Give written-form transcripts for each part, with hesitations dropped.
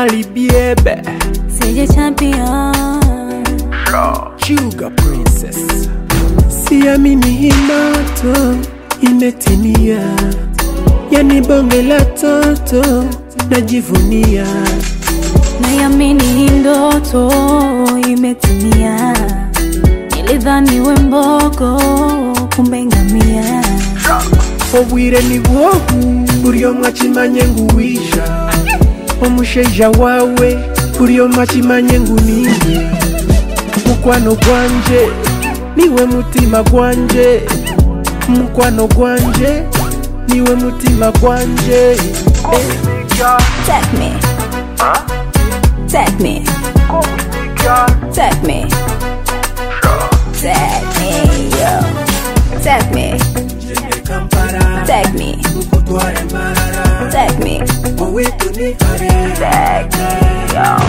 Mali Biebe, say you're champion. Sugar Princess. Siamini hii ndoto imetimia, yani bonge la toto najivunia. Naiamini hii ndoto imetimia, nilidhani we mbogo kumbe ngamia. Obwire ni bwogu buri omwe akimanye nguwisha, omushaija wawe buri omwe akimanye nguninye. Mukwano gwanje niwe mutima gwanje, mukwano gwanje niwe mutima gwanje. Take me, take me, take me, take me, yo. Take me, take me, take me, take me, yo.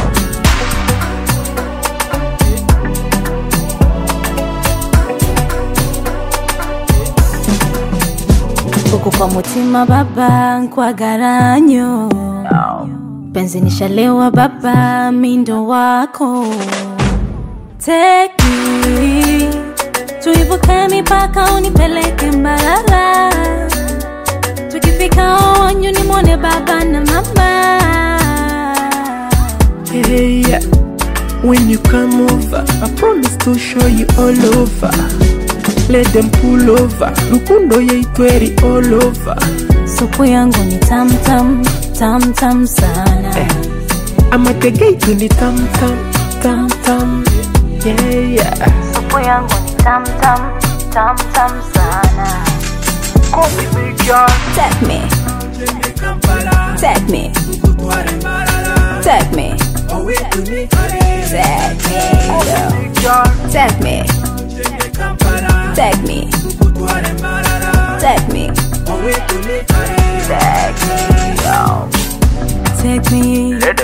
Uko kwa mutima baba kwa garanyo, penzi nishalewa baba mindo wako. Take me, tuivuke mipaka unipeleke Mbarara, tukifika onyo nimwone baba na mama. Hey, when you come over, I promise to show you all over. Let them pull over, rukundo yeitweri all over. Supu yangu ni tam tam, tam tam sana. Amategeitu ni tam tam, tam tam, yeah yeah. Supu yangu ni tam tam, tam tam sana. Take me, take me, take me, take me, take me, take me, take me, yo. Take me,